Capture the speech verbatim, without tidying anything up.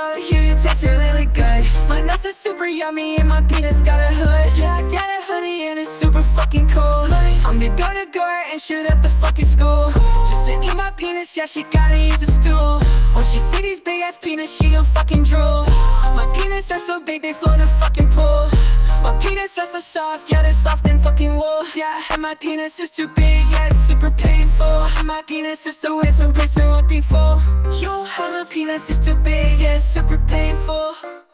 so here you taste it really good. My nuts are super yummy and my penis got a hood. Yeah, I got a hoodie and it's super fucking cold. I'm gonna go to Gore and shoot up the fucking school. Just to eat my penis, yeah, she gotta use a stool. When she see these big ass penis, she gon' fucking drool. My penis are so big, they float a fucking pool. My penis are so soft, yeah, they're soft and fucking wool. Yeah, and my penis is too big, yeah, it's super painful. And my penis is so weird, some person would be full. Yo, and my penis is too big, yeah, it's super painful.